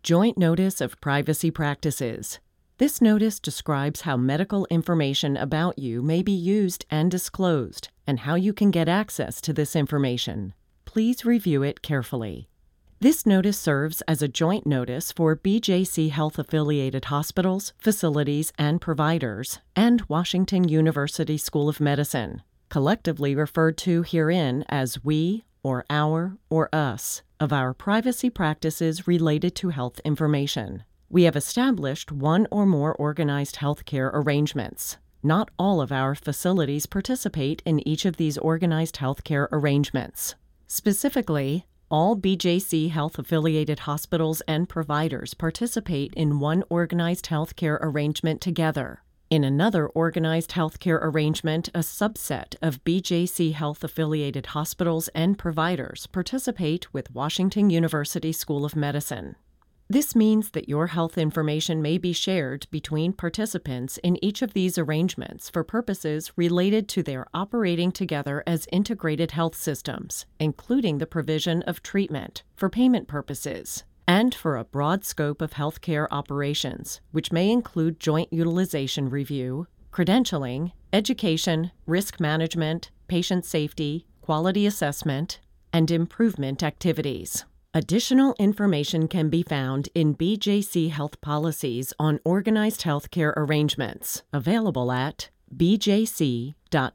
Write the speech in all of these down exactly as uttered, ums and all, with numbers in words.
Joint Notice of Privacy Practices. This notice describes how medical information about you may be used and disclosed, and how you can get access to this information. Please review it carefully. This notice serves as a joint notice for B J C Health-affiliated hospitals, facilities, and providers, and Washington University School of Medicine, collectively referred to herein as we, or our, or us, of our privacy practices related to health information. We have established one or more organized healthcare arrangements. Not all of our facilities participate in each of these organized healthcare arrangements. Specifically, all B J C Health-affiliated hospitals and providers participate in one organized healthcare arrangement together. In another organized healthcare arrangement, a subset of B J C Health-affiliated hospitals and providers participate with Washington University School of Medicine. This means that your health information may be shared between participants in each of these arrangements for purposes related to their operating together as integrated health systems, including the provision of treatment for payment purposes, and for a broad scope of healthcare operations, which may include joint utilization review, credentialing, education, risk management, patient safety, quality assessment, and improvement activities. Additional information can be found in B J C Health Policies on Organized Healthcare Arrangements, available at bjc.org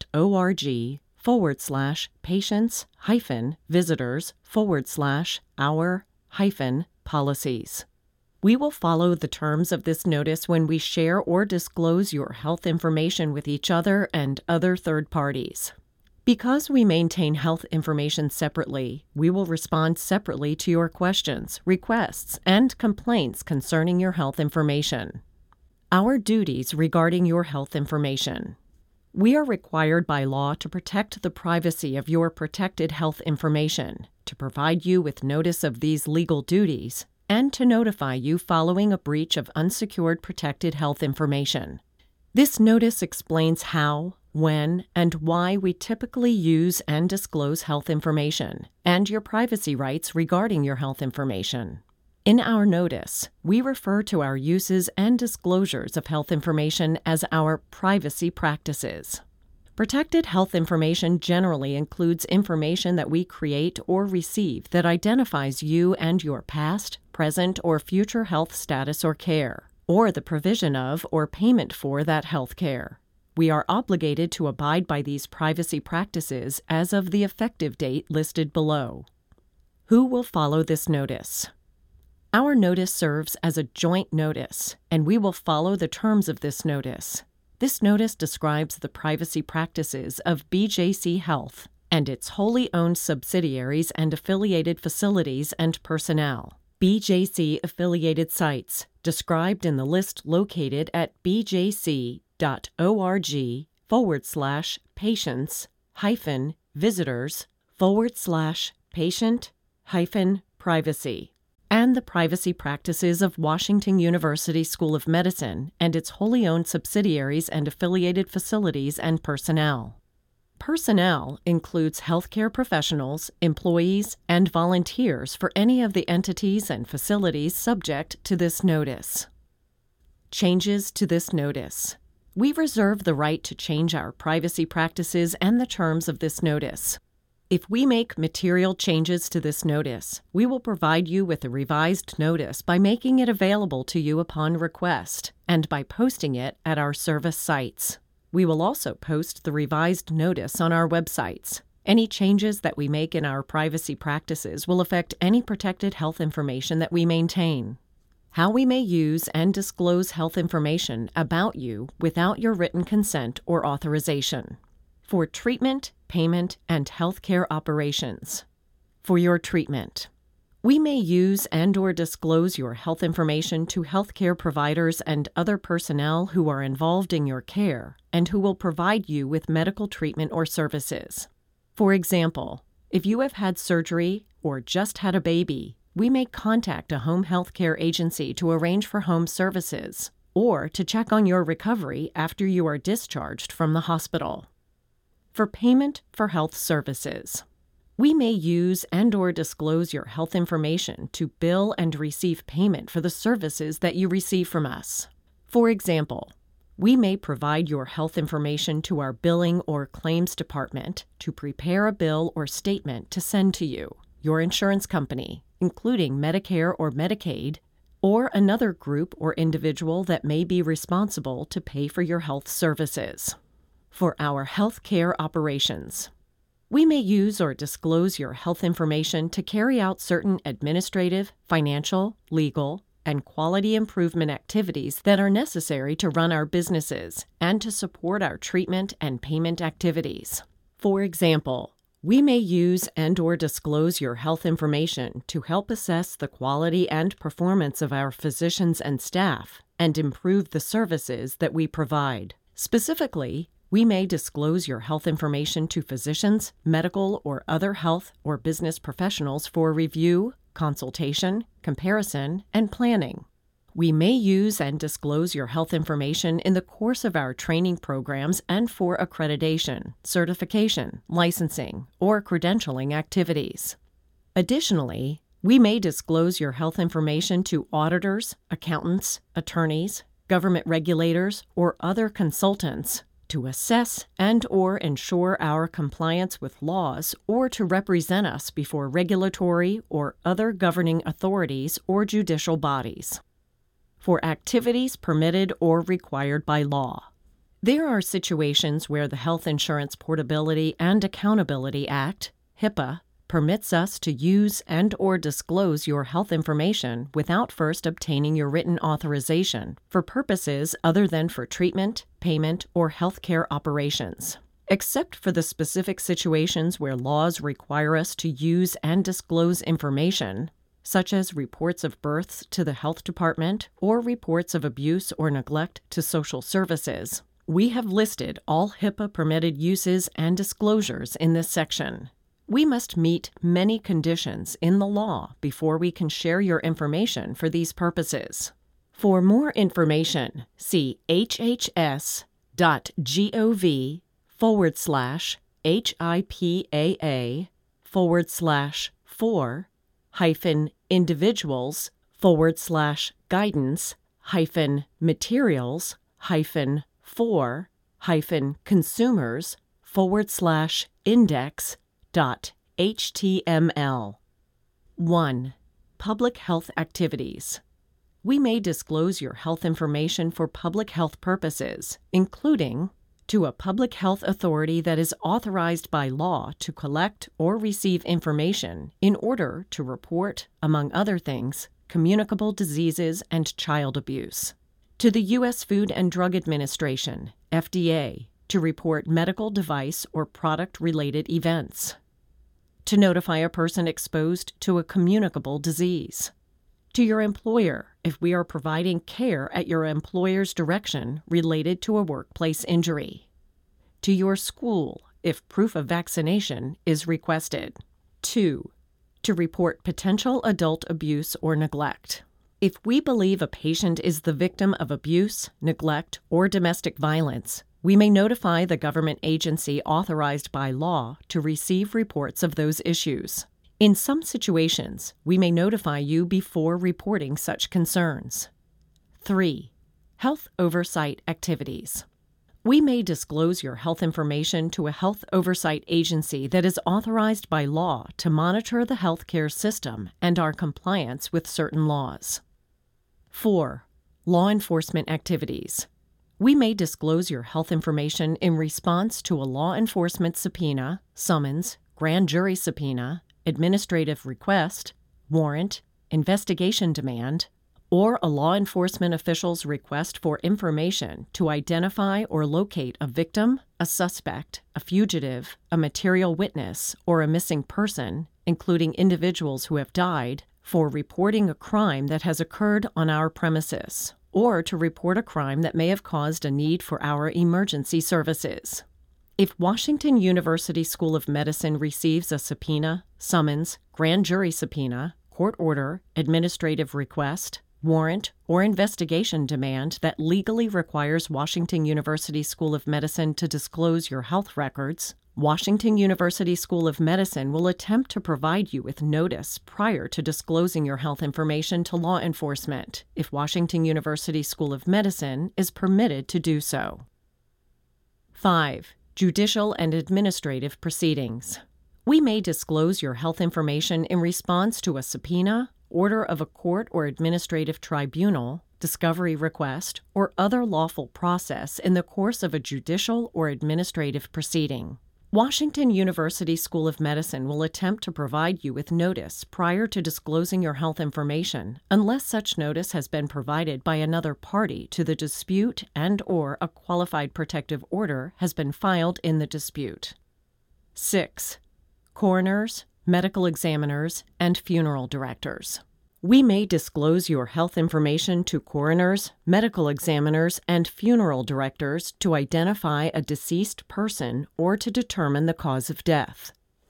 forward slash patients hyphen visitors forward slash our hyphen policies. We will follow the terms of this notice when we share or disclose your health information with each other and other third parties. Because we maintain health information separately, we will respond separately to your questions, requests, and complaints concerning your health information. Our duties regarding your health information. We are required by law to protect the privacy of your protected health information, to provide you with notice of these legal duties, and to notify you following a breach of unsecured protected health information. This notice explains how, when, and why we typically use and disclose health information, and your privacy rights regarding your health information. In our notice, we refer to our uses and disclosures of health information as our privacy practices. Protected health information generally includes information that we create or receive that identifies you and your past, present, or future health status or care, or the provision of or payment for that health care. We are obligated to abide by these privacy practices as of the effective date listed below. Who will follow this notice? Our notice serves as a joint notice, and we will follow the terms of this notice. This notice describes the privacy practices of B J C Health and its wholly owned subsidiaries and affiliated facilities and personnel. B J C-affiliated sites, described in the list located at bjc.org forward slash patients hyphen visitors forward slash patient hyphen privacy, and the privacy practices of Washington University School of Medicine and its wholly owned subsidiaries and affiliated facilities and personnel. Personnel includes healthcare professionals, employees, and volunteers for any of the entities and facilities subject to this notice. Changes to this notice. We reserve the right to change our privacy practices and the terms of this notice. If we make material changes to this notice, we will provide you with a revised notice by making it available to you upon request and by posting it at our service sites. We will also post the revised notice on our websites. Any changes that we make in our privacy practices will affect any protected health information that we maintain. How we may use and disclose health information about you without your written consent or authorization. For treatment, payment, and healthcare operations. For your treatment. We may use and or disclose your health information to healthcare providers and other personnel who are involved in your care and who will provide you with medical treatment or services. For example, if you have had surgery or just had a baby, we may contact a home health care agency to arrange for home services or to check on your recovery after you are discharged from the hospital. For payment for health services. We may use and/or disclose your health information to bill and receive payment for the services that you receive from us. For example, we may provide your health information to our billing or claims department to prepare a bill or statement to send to you, your insurance company, including Medicare or Medicaid, or another group or individual that may be responsible to pay for your health services. For our healthcare operations, we may use or disclose your health information to carry out certain administrative, financial, legal, and quality improvement activities that are necessary to run our businesses and to support our treatment and payment activities. For example, we may use and/or disclose your health information to help assess the quality and performance of our physicians and staff and improve the services that we provide. Specifically, we may disclose your health information to physicians, medical or other health or business professionals for review, consultation, comparison, and planning. We may use and disclose your health information in the course of our training programs and for accreditation, certification, licensing, or credentialing activities. Additionally, we may disclose your health information to auditors, accountants, attorneys, government regulators, or other consultants to assess and/or ensure our compliance with laws or to represent us before regulatory or other governing authorities or judicial bodies. For activities permitted or required by law. There are situations where the Health Insurance Portability and Accountability Act, HIPAA, permits us to use and/or disclose your health information without first obtaining your written authorization for purposes other than for treatment, payment, or healthcare operations. Except for the specific situations where laws require us to use and disclose information, such as reports of births to the health department or reports of abuse or neglect to social services, we have listed all HIPAA-permitted uses and disclosures in this section. We must meet many conditions in the law before we can share your information for these purposes. For more information, see hhs.gov forward slash HIPAA forward slash four hyphen individuals forward slash guidance hyphen materials hyphen four hyphen consumers forward slash index dot html. one. Public health activities. We may disclose your health information for public health purposes, including to a public health authority that is authorized by law to collect or receive information in order to report, among other things, communicable diseases and child abuse. To the U S Food and Drug Administration, F D A, to report medical device or product-related events. To notify a person exposed to a communicable disease. To your employer if we are providing care at your employer's direction related to a workplace injury. To your school if proof of vaccination is requested. two. To report potential adult abuse or neglect. If we believe a patient is the victim of abuse, neglect, or domestic violence, we may notify the government agency authorized by law to receive reports of those issues. In some situations, we may notify you before reporting such concerns. three. Health oversight activities. We may disclose your health information to a health oversight agency that is authorized by law to monitor the healthcare system and our compliance with certain laws. four. Law enforcement activities. We may disclose your health information in response to a law enforcement subpoena, summons, grand jury subpoena, administrative request, warrant, investigation demand, or a law enforcement official's request for information to identify or locate a victim, a suspect, a fugitive, a material witness, or a missing person, including individuals who have died, for reporting a crime that has occurred on our premises, or to report a crime that may have caused a need for our emergency services. If Washington University School of Medicine receives a subpoena, summons, grand jury subpoena, court order, administrative request, warrant, or investigation demand that legally requires Washington University School of Medicine to disclose your health records, Washington University School of Medicine will attempt to provide you with notice prior to disclosing your health information to law enforcement if Washington University School of Medicine is permitted to do so. five. Judicial and administrative proceedings. We may disclose your health information in response to a subpoena, order of a court or administrative tribunal, discovery request, or other lawful process in the course of a judicial or administrative proceeding. Washington University School of Medicine will attempt to provide you with notice prior to disclosing your health information unless such notice has been provided by another party to the dispute and/or a qualified protective order has been filed in the dispute. six. Coroners, medical examiners, and funeral directors. We may disclose your health information to coroners, medical examiners, and funeral directors to identify a deceased person or to determine the cause of death.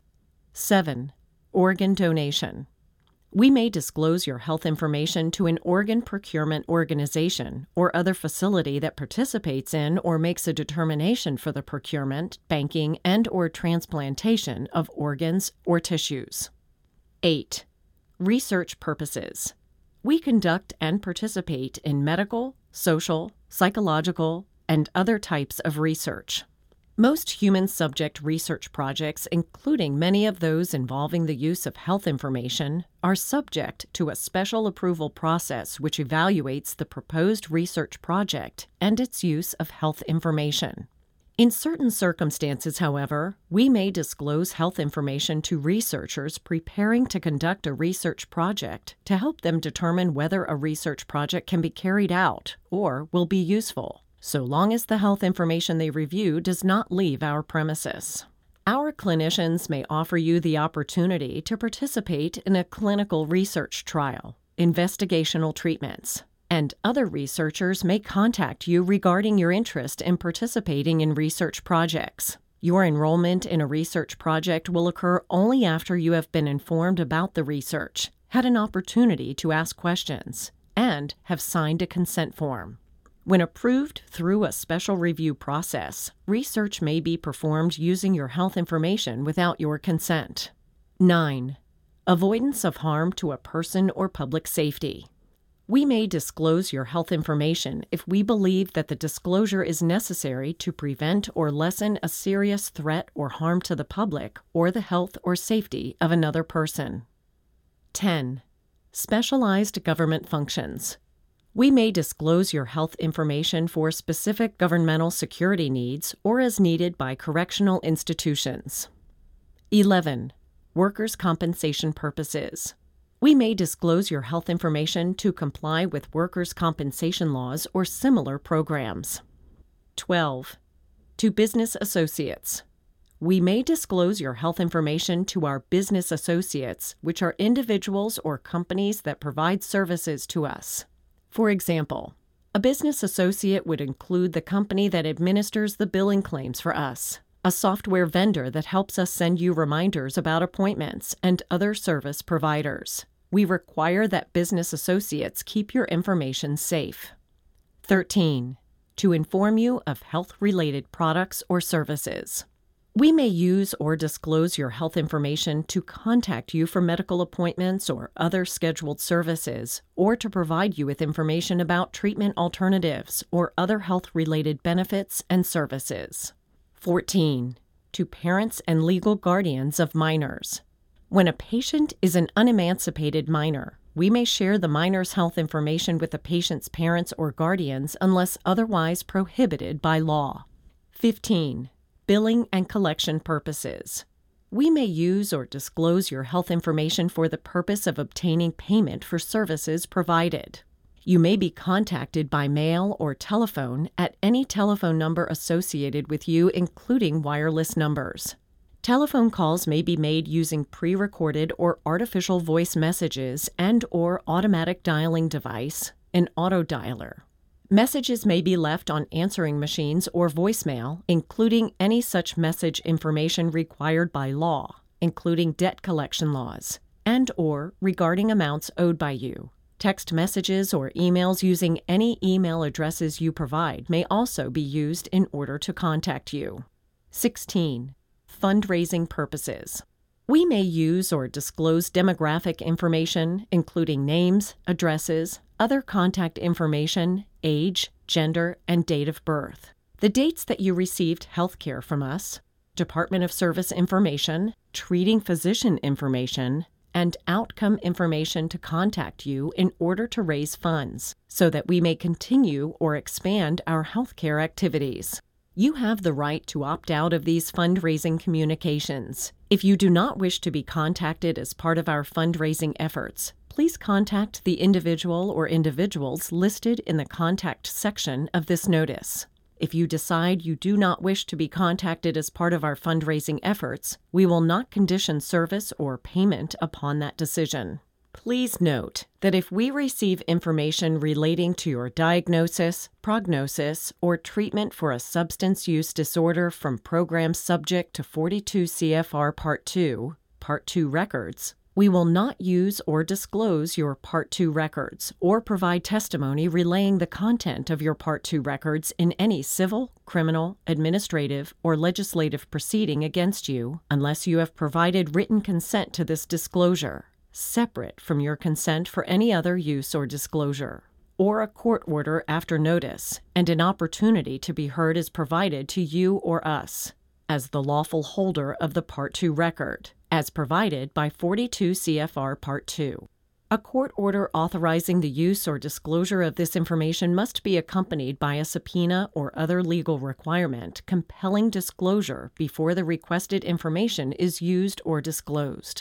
seven. Organ donation. We may disclose your health information to an organ procurement organization or other facility that participates in or makes a determination for the procurement, banking, and/or transplantation of organs or tissues. eight. Research purposes. We conduct and participate in medical, social, psychological, and other types of research. Most human subject research projects, including many of those involving the use of health information, are subject to a special approval process which evaluates the proposed research project and its use of health information. In certain circumstances, however, we may disclose health information to researchers preparing to conduct a research project to help them determine whether a research project can be carried out or will be useful, so long as the health information they review does not leave our premises. Our clinicians may offer you the opportunity to participate in a clinical research trial, investigational treatments, and other researchers may contact you regarding your interest in participating in research projects. Your enrollment in a research project will occur only after you have been informed about the research, had an opportunity to ask questions, and have signed a consent form. When approved through a special review process, research may be performed using your health information without your consent. nine. Avoidance of harm to a person or public safety. We may disclose your health information if we believe that the disclosure is necessary to prevent or lessen a serious threat or harm to the public or the health or safety of another person. ten. Specialized government functions. We may disclose your health information for specific governmental security needs or as needed by correctional institutions. eleven. Workers' compensation purposes. We may disclose your health information to comply with workers' compensation laws or similar programs. twelve. To business associates. We may disclose your health information to our business associates, which are individuals or companies that provide services to us. For example, a business associate would include the company that administers the billing claims for us, a software vendor that helps us send you reminders about appointments, and other service providers. We require that business associates keep your information safe. thirteen. To inform you of health-related products or services. We may use or disclose your health information to contact you for medical appointments or other scheduled services, or to provide you with information about treatment alternatives or other health-related benefits and services. fourteen. To parents and legal guardians of minors. When a patient is an unemancipated minor, we may share the minor's health information with the patient's parents or guardians unless otherwise prohibited by law. fifteen. Billing and collection purposes. We may use or disclose your health information for the purpose of obtaining payment for services provided. You may be contacted by mail or telephone at any telephone number associated with you, including wireless numbers. Telephone calls may be made using pre-recorded or artificial voice messages and/or automatic dialing device, an autodialer. Messages may be left on answering machines or voicemail, including any such message information required by law, including debt collection laws, and/or regarding amounts owed by you. Text messages or emails using any email addresses you provide may also be used in order to contact you. sixteen. Fundraising purposes. We may use or disclose demographic information, including names, addresses, other contact information, age, gender, and date of birth, the dates that you received health care from us, Department of Service information, treating physician information, and outcome information to contact you in order to raise funds so that we may continue or expand our healthcare activities. You have the right to opt out of these fundraising communications. If you do not wish to be contacted as part of our fundraising efforts, please contact the individual or individuals listed in the contact section of this notice. If you decide you do not wish to be contacted as part of our fundraising efforts, we will not condition service or payment upon that decision. Please note that if we receive information relating to your diagnosis, prognosis, or treatment for a substance use disorder from programs subject to forty-two C F R Part two, Part two records, we will not use or disclose your Part two records or provide testimony relaying the content of your Part two records in any civil, criminal, administrative, or legislative proceeding against you unless you have provided written consent to this disclosure, separate from your consent for any other use or disclosure, or a court order after notice, and an opportunity to be heard is provided to you or us as the lawful holder of the Part two record, as provided by forty-two C F R Part two. A court order authorizing the use or disclosure of this information must be accompanied by a subpoena or other legal requirement compelling disclosure before the requested information is used or disclosed.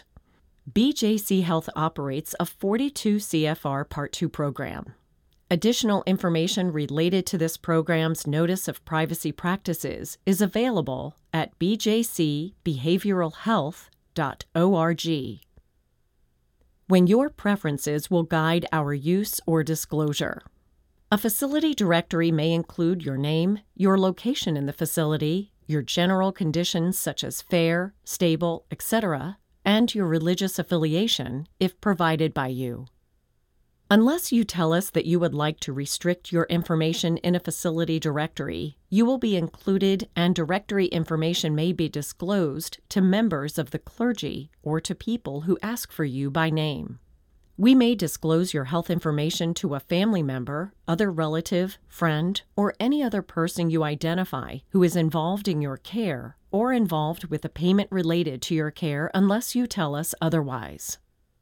B J C Health operates a forty-two C F R Part two program. Additional information related to this program's Notice of Privacy Practices is available at b j c behavioral health dot org. When your preferences will guide our use or disclosure. A facility directory may include your name, your location in the facility, your general conditions such as fair, stable, et cetera, and your religious affiliation, if provided by you. Unless you tell us that you would like to restrict your information in a facility directory, you will be included and directory information may be disclosed to members of the clergy or to people who ask for you by name. We may disclose your health information to a family member, other relative, friend, or any other person you identify who is involved in your care or involved with a payment related to your care unless you tell us otherwise.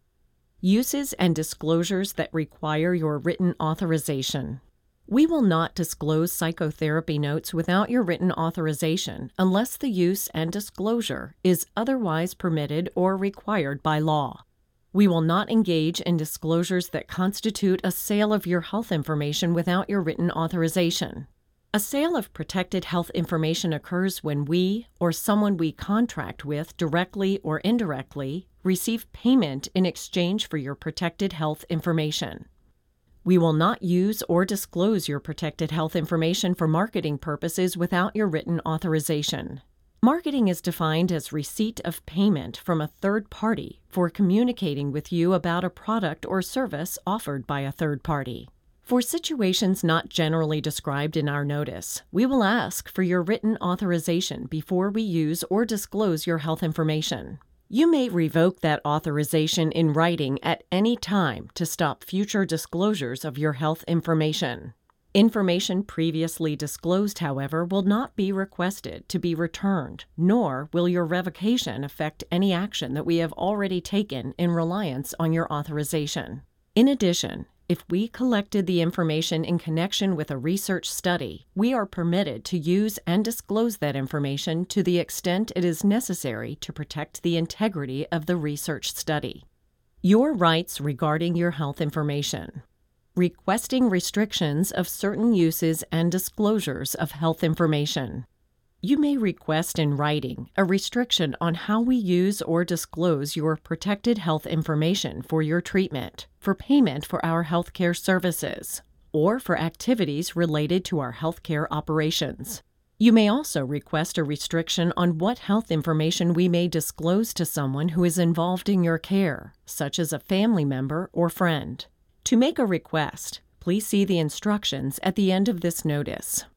Uses and disclosures that require your written authorization. We will not disclose psychotherapy notes without your written authorization unless the use and disclosure is otherwise permitted or required by law. We will not engage in disclosures that constitute a sale of your health information without your written authorization. A sale of protected health information occurs when we, or someone we contract with directly or indirectly, receive payment in exchange for your protected health information. We will not use or disclose your protected health information for marketing purposes without your written authorization. Marketing is defined as receipt of payment from a third party for communicating with you about a product or service offered by a third party. For situations not generally described in our notice, we will ask for your written authorization before we use or disclose your health information. You may revoke that authorization in writing at any time to stop future disclosures of your health information. Information previously disclosed, however, will not be requested to be returned, nor will your revocation affect any action that we have already taken in reliance on your authorization. In addition, if we collected the information in connection with a research study, we are permitted to use and disclose that information to the extent it is necessary to protect the integrity of the research study. Your rights regarding your health information. Requesting restrictions of certain uses and disclosures of health information. You may request in writing a restriction on how we use or disclose your protected health information for your treatment, for payment for our healthcare services, or for activities related to our healthcare operations. You may also request a restriction on what health information we may disclose to someone who is involved in your care, such as a family member or friend. To make a request, please see the instructions at the end of this notice.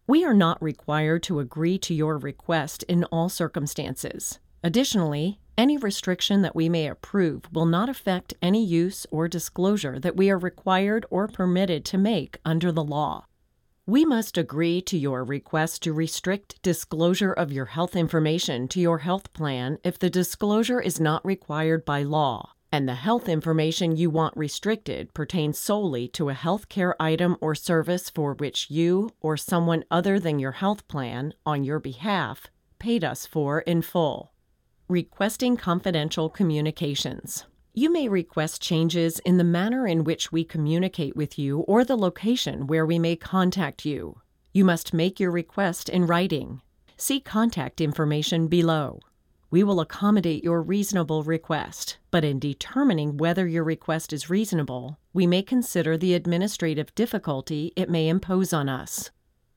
We are not required to agree to your request in all circumstances. Additionally, any restriction that we may approve will not affect any use or disclosure that we are required or permitted to make under the law. We must agree to your request to restrict disclosure of your health information to your health plan if the disclosure is not required by law, and the health information you want restricted pertains solely to a health care item or service for which you or someone other than your health plan, on your behalf, paid us for in full. Requesting confidential communications. You may request changes in the manner in which we communicate with you or the location where we may contact you. You must make your request in writing. See contact information below. We will accommodate your reasonable request, but in determining whether your request is reasonable, we may consider the administrative difficulty it may impose on us.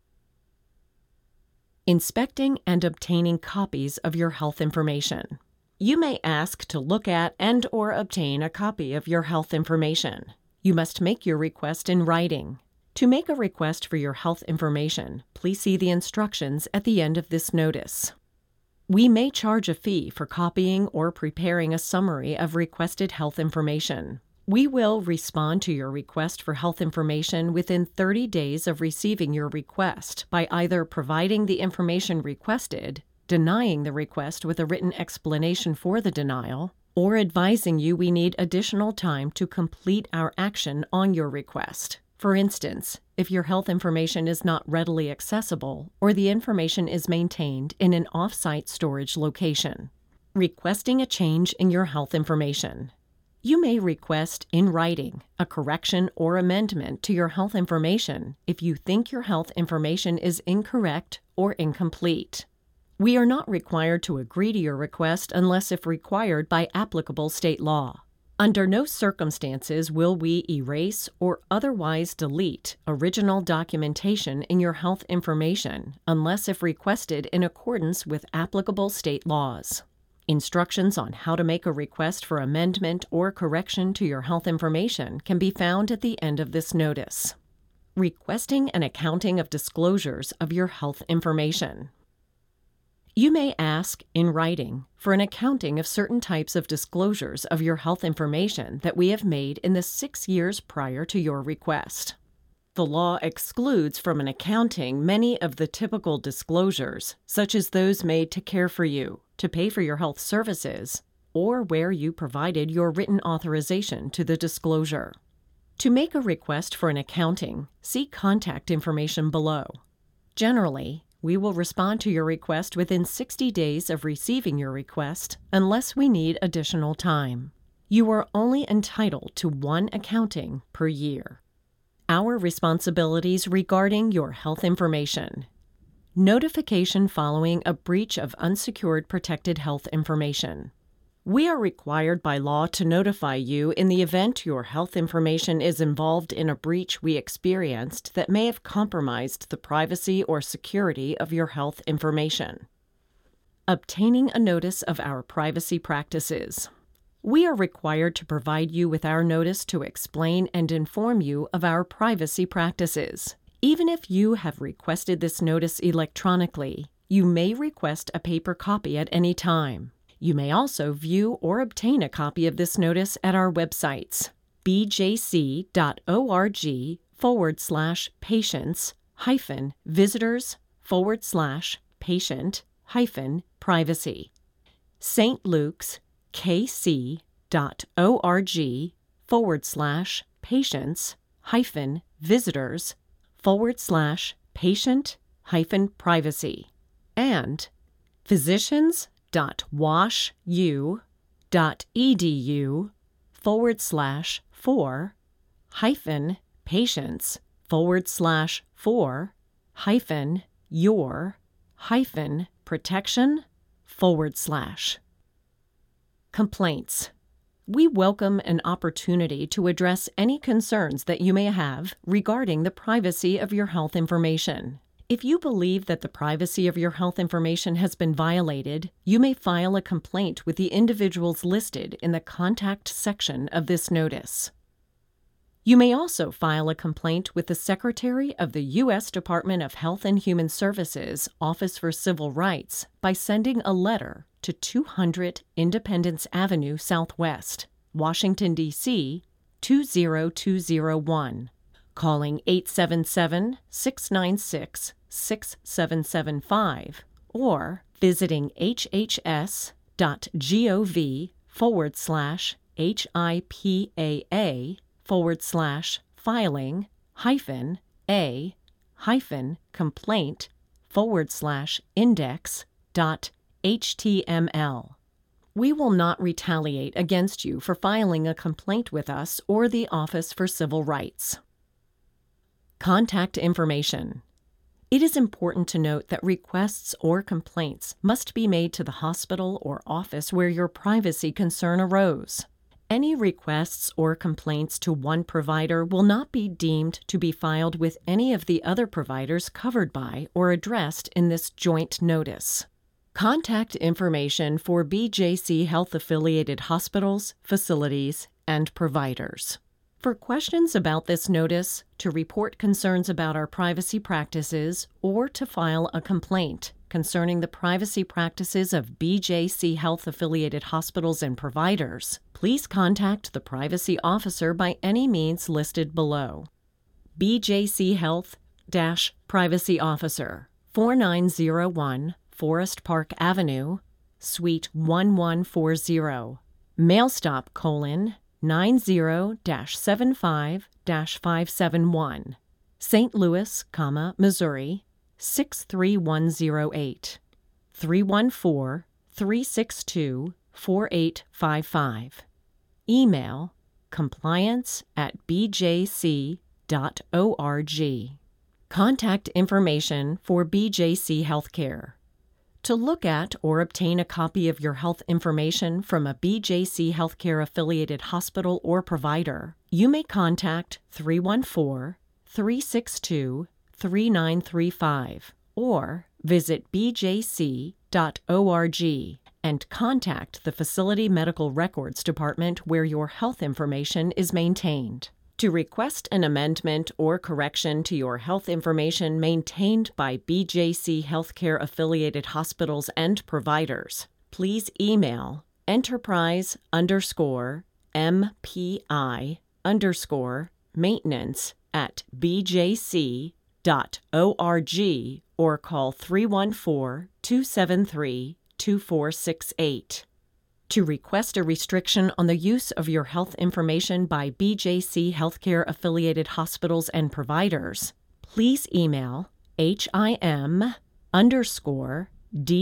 Inspecting and obtaining copies of your health information. You may ask to look at and or obtain a copy of your health information. You must make your request in writing. To make a request for your health information, please see the instructions at the end of this notice. We may charge a fee for copying or preparing a summary of requested health information. We will respond to your request for health information within thirty days of receiving your request by either providing the information requested, denying the request with a written explanation for the denial, or advising you we need additional time to complete our action on your request. For instance, if your health information is not readily accessible or the information is maintained in an off-site storage location. Requesting a change in your health information. You may request in writing a correction or amendment to your health information if you think your health information is incorrect or incomplete. We are not required to agree to your request unless if required by applicable state law. Under no circumstances will we erase or otherwise delete original documentation in your health information unless if requested in accordance with applicable state laws. Instructions on how to make a request for amendment or correction to your health information can be found at the end of this notice. Requesting an accounting of disclosures of your health information. You may ask, in writing, for an accounting of certain types of disclosures of your health information that we have made in the six years prior to your request. The law excludes from an accounting many of the typical disclosures, such as those made to care for you, to pay for your health services, or where you provided your written authorization to the disclosure. To make a request for an accounting, see contact information below. Generally, we will respond to your request within sixty days of receiving your request unless we need additional time. You are only entitled to one accounting per year. Our responsibilities regarding your health information. Notification following a breach of unsecured protected health information. We are required by law to notify you in the event your health information is involved in a breach we experienced that may have compromised the privacy or security of your health information. Obtaining a notice of our privacy practices. We are required to provide you with our notice to explain and inform you of our privacy practices. Even if you have requested this notice electronically, you may request a paper copy at any time. You may also view or obtain a copy of this notice at our websites, bjc.org forward slash patients hyphen visitors forward slash patient hyphen privacy, Saint Luke's kc.org forward slash patients hyphen visitors forward slash patient hyphen privacy, and physicians.washu.edu forward slash for hyphen patients forward slash for hyphen your hyphen protection forward slash. Complaints. We welcome an opportunity to address any concerns that you may have regarding the privacy of your health information. If you believe that the privacy of your health information has been violated, you may file a complaint with the individuals listed in the contact section of this notice. You may also file a complaint with the Secretary of the U S Department of Health and Human Services, Office for Civil Rights, by sending a letter to two hundred Independence Avenue Southwest, Washington, D C two zero two zero one, calling eight seven seven, six nine six, six seven seven five, or visiting hhs.gov forward slash HIPAA forward slash filing hyphen a hyphen complaint forward slash index dot html. We will not retaliate against you for filing a complaint with us or the Office for Civil Rights. Contact information. It is important to note that requests or complaints must be made to the hospital or office where your privacy concern arose. Any requests or complaints to one provider will not be deemed to be filed with any of the other providers covered by or addressed in this joint notice. Contact information for B J C Health-affiliated hospitals, facilities, and providers. For questions about this notice, to report concerns about our privacy practices, or to file a complaint concerning the privacy practices of B J C Health-affiliated hospitals and providers, please contact the privacy officer by any means listed below. B J C Health-Privacy Officer, forty-nine oh one Forest Park Avenue, Suite eleven forty, Mailstop colon nine zero seven five five seven one, Saint Louis, Missouri six three one zero eight, three one four, three six two, four eight five five. Email compliance at b j c dot org. Contact information for B J C Healthcare. To look at or obtain a copy of your health information from a B J C Healthcare affiliated hospital or provider, you may contact three one four, three six two, three nine three five or visit b j c dot org and contact the Facility Medical Records Department where your health information is maintained. To request an amendment or correction to your health information maintained by B J C Healthcare affiliated hospitals and providers, please email enterprise underscore mpi underscore maintenance at bjc dot org or call three one four, two seven three, two four six eight. To request a restriction on the use of your health information by B J C Healthcare affiliated hospitals and providers, please email him underscore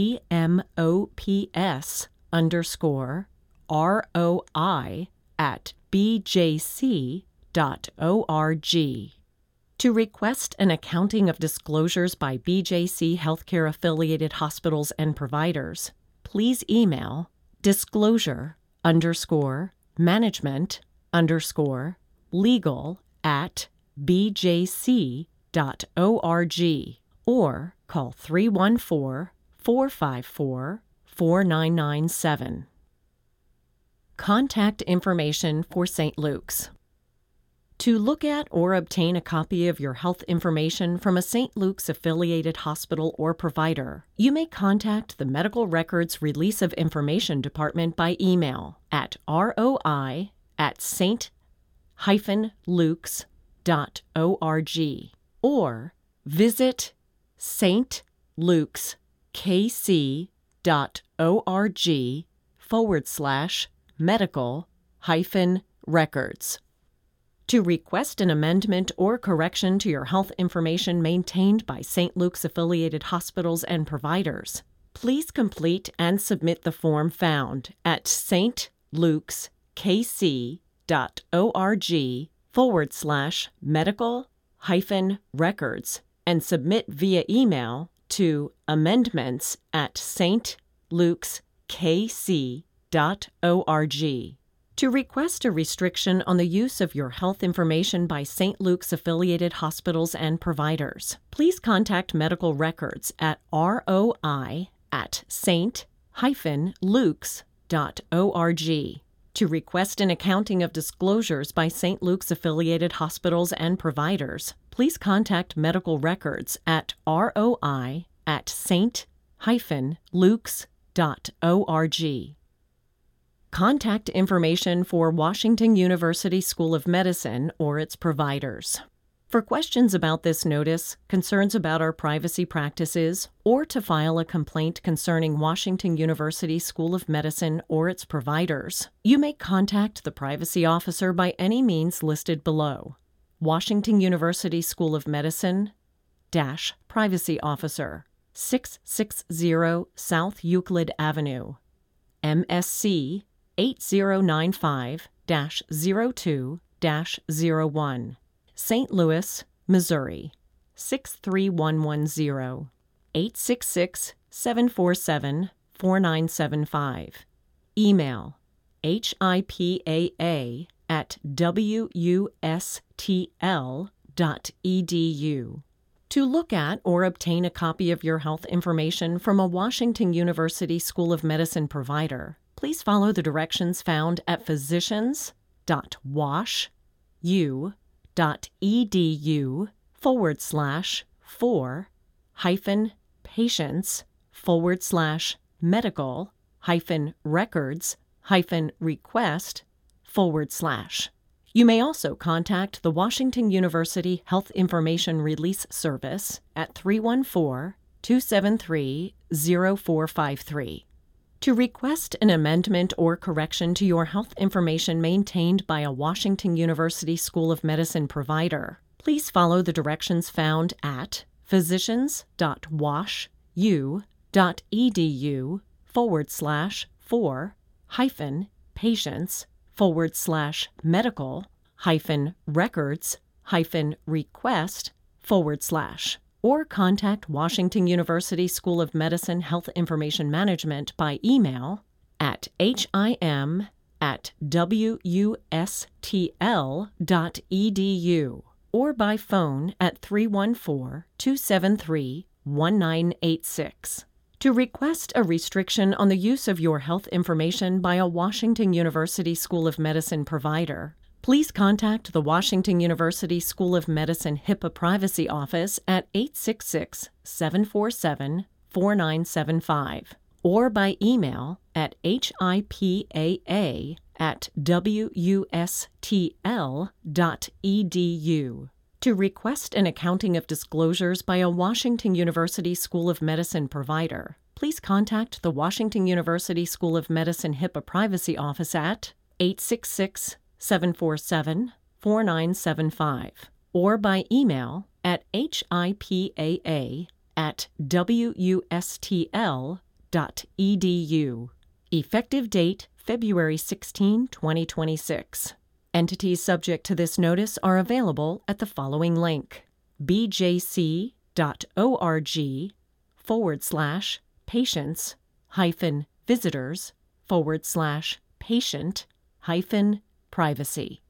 dmops underscore roi at bjc dot org. To request an accounting of disclosures by B J C Healthcare affiliated hospitals and providers, please email disclosure underscore management underscore legal at bjc dot org or call three one four, four five four, four nine nine seven. Contact information for Saint Luke's. To look at or obtain a copy of your health information from a Saint Luke's affiliated hospital or provider, you may contact the Medical Records Release of Information Department by email at roi at saint lukes dot org or visit saint lukes k c dot org forward slash medical hyphen records. To request an amendment or correction to your health information maintained by Saint Luke's affiliated hospitals and providers, please complete and submit the form found at saint lukes k c dot org forward slash medical hyphen records and submit via email to amendments at saint lukes k c dot org. To request a restriction on the use of your health information by Saint Luke's affiliated hospitals and providers, please contact Medical Records at roi at saint lukes dot org. To request an accounting of disclosures by Saint Luke's affiliated hospitals and providers, please contact Medical Records at roi at saint dash lukes dot org. Contact information for Washington University School of Medicine or its providers. For questions about this notice, concerns about our privacy practices, or to file a complaint concerning Washington University School of Medicine or its providers, you may contact the privacy officer by any means listed below. Washington University School of Medicine dash Privacy Officer, six sixty South Euclid Avenue, M S C eight zero nine five dash zero two dash zero one. Saint Louis, Missouri, six three one one zero, eight six six, seven four seven, four nine seven five. Email hipaa at wustl dot edu. To look at or obtain a copy of your health information from a Washington University School of Medicine provider, please follow the directions found at physicians dot wash u dot edu forward slash for hyphen patients forward slash medical hyphen records hyphen request forward slash. You may also contact the Washington University Health Information Release Service at three one four, two seven three, zero four five three. To request an amendment or correction to your health information maintained by a Washington University School of Medicine provider, please follow the directions found at physicians dot wash u dot edu forward slash for hyphen patients forward slash medical hyphen records hyphen request forward slash. Or contact Washington University School of Medicine Health Information Management by email at him at wustl dot edu or by phone at three one four, two seven three, one nine eight six. To request a restriction on the use of your health information by a Washington University School of Medicine provider, please contact the Washington University School of Medicine HIPAA Privacy Office at eight six six, seven four seven, four nine seven five or by email at hipaa at wustl dot edu. To request an accounting of disclosures by a Washington University School of Medicine provider, please contact the Washington University School of Medicine HIPAA Privacy Office at eight six six, seven four seven, four nine seven five or by email at hipaa at wustl dot edu. Effective date February sixteenth, twenty twenty-six. Entities subject to this notice are available at the following link: bjc.org forward slash patients hyphen visitors forward slash patient hyphen privacy.